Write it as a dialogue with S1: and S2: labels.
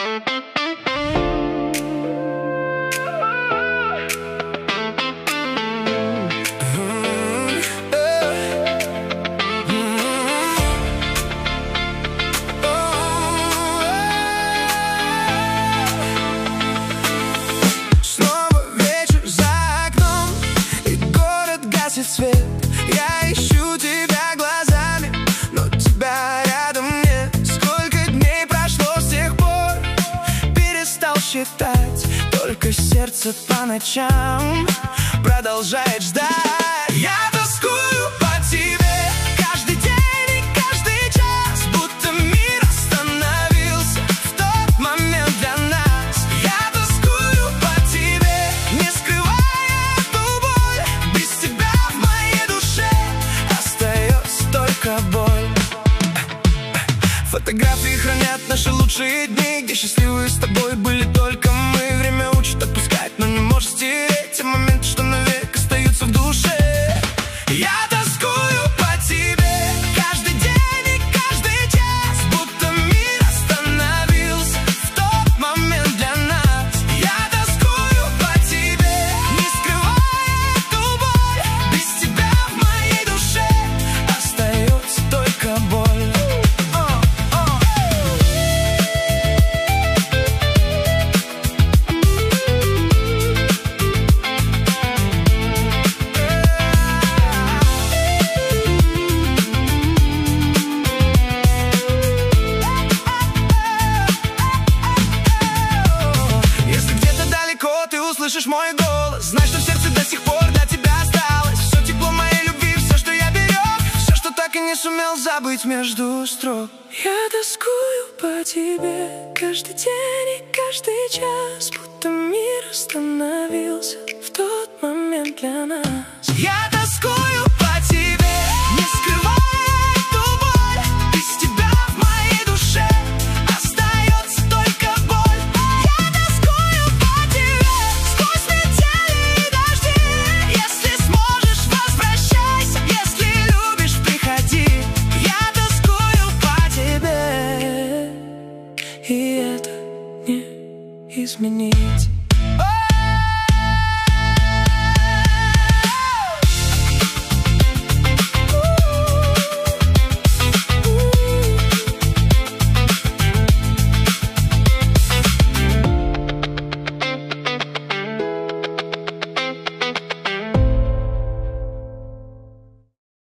S1: Свет. Я ищу тебя глазами, но тебя рядом нет. Сколько дней прошло с тех пор, перестал считать. Только сердце по ночам продолжает ждать. Я тоскую по тебе каждый день и каждый час, будто мир остановился в тот момент для нас. Я тоскую по тебе, не скрывая эту боль. Без тебя боль. Фотографии хранят наши лучшие дни, где счастливые с тобой были только мы. Время учит отпускать, но не может стереть те моменты, что навек остаются в душе. Я тоскую по тебе каждый день и каждый час, будто мир остановился в тот момент для нас. Я тоскую по тебе, не скрывая эту боль. Без тебя в моей душе остается только боль. Если где-то далеко ты услышишь мой голос, знай, что в сердце до сих пор для тебя осталось все тепло моей любви, все, что я берег, все, что так и не сумел забыть между строк. Я тоскую по тебе каждый день и каждый час, будто мир остановился в тот момент для нас. Я тоскую